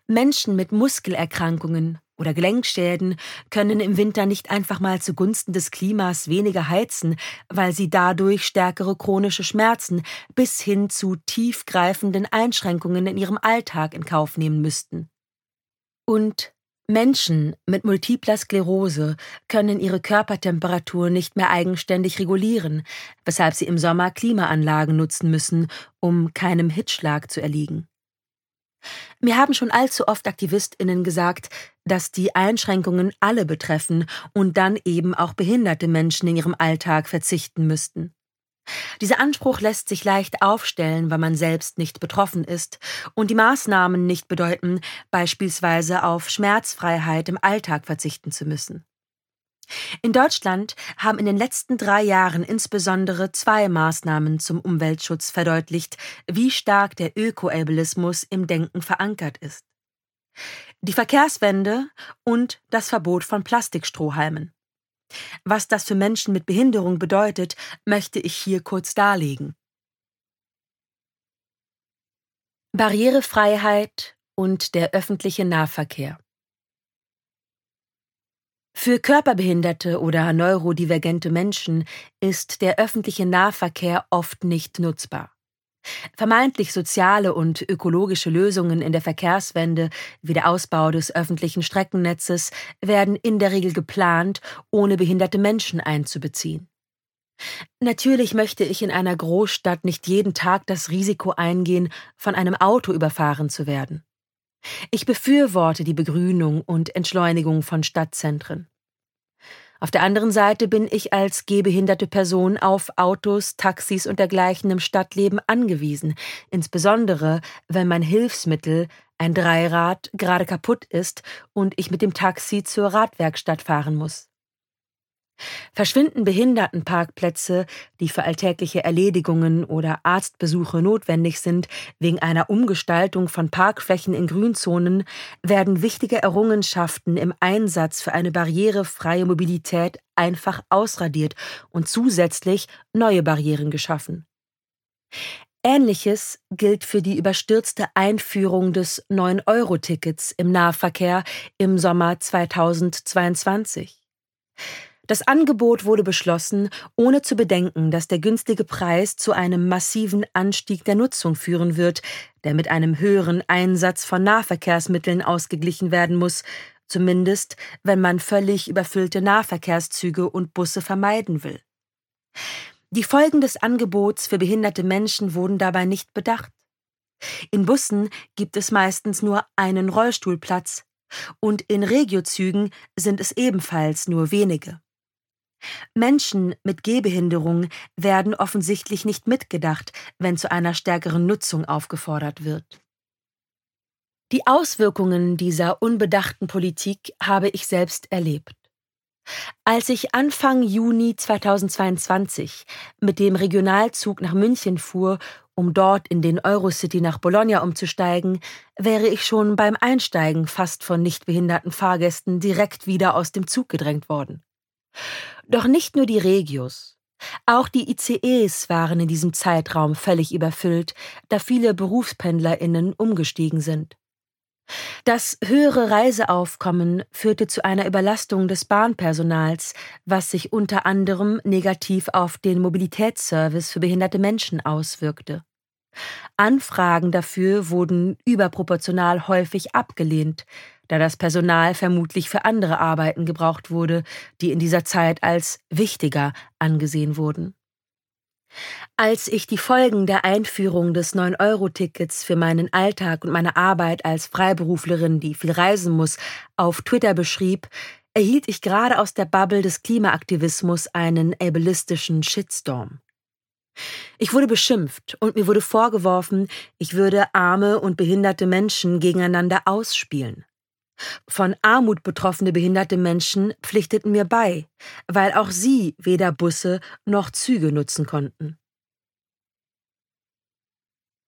Menschen mit Muskelerkrankungen oder Gelenkschäden können im Winter nicht einfach mal zugunsten des Klimas weniger heizen, weil sie dadurch stärkere chronische Schmerzen bis hin zu tiefgreifenden Einschränkungen in ihrem Alltag in Kauf nehmen müssten. Und Menschen mit multipler Sklerose können ihre Körpertemperatur nicht mehr eigenständig regulieren, weshalb sie im Sommer Klimaanlagen nutzen müssen, um keinem Hitzschlag zu erliegen. Mir haben schon allzu oft AktivistInnen gesagt, dass die Einschränkungen alle betreffen und dann eben auch behinderte Menschen in ihrem Alltag verzichten müssten. Dieser Anspruch lässt sich leicht aufstellen, weil man selbst nicht betroffen ist und die Maßnahmen nicht bedeuten, beispielsweise auf Schmerzfreiheit im Alltag verzichten zu müssen. In Deutschland haben in den letzten 3 Jahren insbesondere 2 Maßnahmen zum Umweltschutz verdeutlicht, wie stark der Ökoableismus im Denken verankert ist. Die Verkehrswende und das Verbot von Plastikstrohhalmen. Was das für Menschen mit Behinderung bedeutet, möchte ich hier kurz darlegen. Barrierefreiheit und der öffentliche Nahverkehr. Für körperbehinderte oder neurodivergente Menschen ist der öffentliche Nahverkehr oft nicht nutzbar. Vermeintlich soziale und ökologische Lösungen in der Verkehrswende, wie der Ausbau des öffentlichen Streckennetzes, werden in der Regel geplant, ohne behinderte Menschen einzubeziehen. Natürlich möchte ich in einer Großstadt nicht jeden Tag das Risiko eingehen, von einem Auto überfahren zu werden. Ich befürworte die Begrünung und Entschleunigung von Stadtzentren. Auf der anderen Seite bin ich als gehbehinderte Person auf Autos, Taxis und dergleichen im Stadtleben angewiesen, insbesondere wenn mein Hilfsmittel, ein Dreirad, gerade kaputt ist und ich mit dem Taxi zur Radwerkstatt fahren muss. Verschwinden Behindertenparkplätze, die für alltägliche Erledigungen oder Arztbesuche notwendig sind, wegen einer Umgestaltung von Parkflächen in Grünzonen, werden wichtige Errungenschaften im Einsatz für eine barrierefreie Mobilität einfach ausradiert und zusätzlich neue Barrieren geschaffen. Ähnliches gilt für die überstürzte Einführung des 9-Euro-Tickets im Nahverkehr im Sommer 2022. Das Angebot wurde beschlossen, ohne zu bedenken, dass der günstige Preis zu einem massiven Anstieg der Nutzung führen wird, der mit einem höheren Einsatz von Nahverkehrsmitteln ausgeglichen werden muss, zumindest wenn man völlig überfüllte Nahverkehrszüge und Busse vermeiden will. Die Folgen des Angebots für behinderte Menschen wurden dabei nicht bedacht. In Bussen gibt es meistens nur einen Rollstuhlplatz und in Regiozügen sind es ebenfalls nur wenige. Menschen mit Gehbehinderung werden offensichtlich nicht mitgedacht, wenn zu einer stärkeren Nutzung aufgefordert wird. Die Auswirkungen dieser unbedachten Politik habe ich selbst erlebt. Als ich Anfang Juni 2022 mit dem Regionalzug nach München fuhr, um dort in den Eurocity nach Bologna umzusteigen, wäre ich schon beim Einsteigen fast von nicht behinderten Fahrgästen direkt wieder aus dem Zug gedrängt worden. Doch nicht nur die Regios. Auch die ICEs waren in diesem Zeitraum völlig überfüllt, da viele BerufspendlerInnen umgestiegen sind. Das höhere Reiseaufkommen führte zu einer Überlastung des Bahnpersonals, was sich unter anderem negativ auf den Mobilitätsservice für behinderte Menschen auswirkte. Anfragen dafür wurden überproportional häufig abgelehnt, da das Personal vermutlich für andere Arbeiten gebraucht wurde, die in dieser Zeit als wichtiger angesehen wurden. Als ich die Folgen der Einführung des 9-Euro-Tickets für meinen Alltag und meine Arbeit als Freiberuflerin, die viel reisen muss, auf Twitter beschrieb, erhielt ich gerade aus der Bubble des Klimaaktivismus einen ableistischen Shitstorm. Ich wurde beschimpft und mir wurde vorgeworfen, ich würde arme und behinderte Menschen gegeneinander ausspielen. Von Armut betroffene behinderte Menschen pflichteten mir bei, weil auch sie weder Busse noch Züge nutzen konnten.